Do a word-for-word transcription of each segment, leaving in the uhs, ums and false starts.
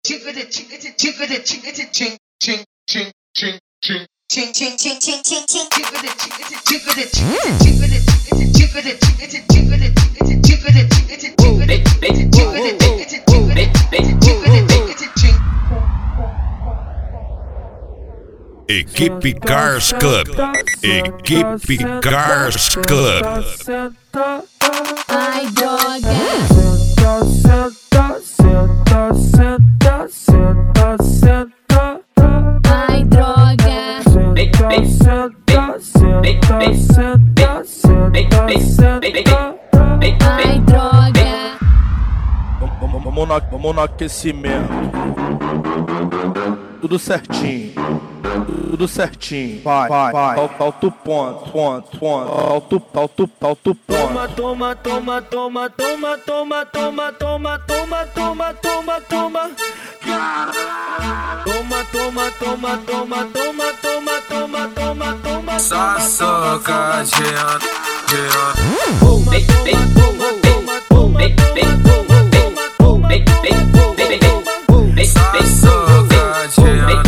Equipe Cars Club. Equipe Cars Club. Ai, droga. Senta, senta, senta, senta, senta. Ai, droga. Senta, senta, senta, senta, senta, senta. Ai, droga. Vamos no, vamos no aquecimento. Tudo certinho. Tudo certinho. Vai, vai, vai. Alto ponto, ponto, ponto. Alto, alto, alto ponto. Toma, toma, toma, toma, toma, toma, toma, toma, toma, toma, toma. Toma, toma, toma, toma, toma, toma, toma, toma, toma. Só soca, Jean, Jean. Toma, toma, toma, toma, toma, Só soca, Jean.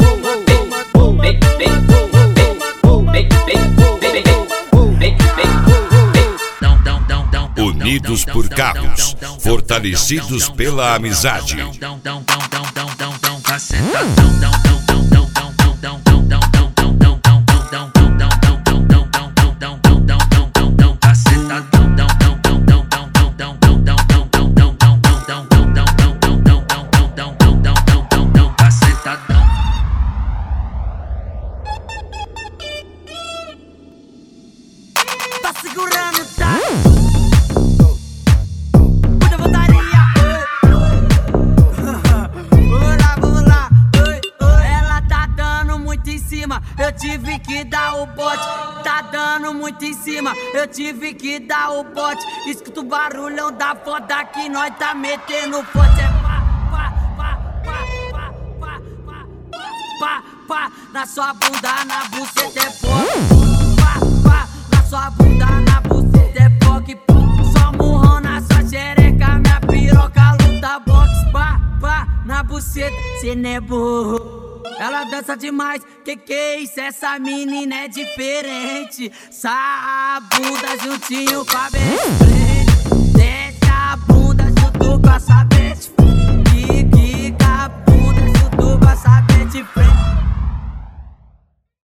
Unidos por carros, fortalecidos pela amizade. Tá segurando, tá? Eu tive que dar o bote, tá dando muito em cima. Eu tive que dar o bote. Escuta o barulhão da foda que nós tá metendo forte. É pá, pá, pá, pá, pá, pá, pá, pá, pá, na sua bunda, na buceta é foda. Pá, pá, na sua bunda, na buceta é foda. Só murrão na sua xereca, minha piroca luta boxe. Pá, pá, na buceta, cê não é burro. Ela dança demais, que que é isso? Essa menina é diferente. Sa a bunda juntinho com a best friend. Desce a bunda junto com a sua best friend. Quica a bunda junto com a sua best friend.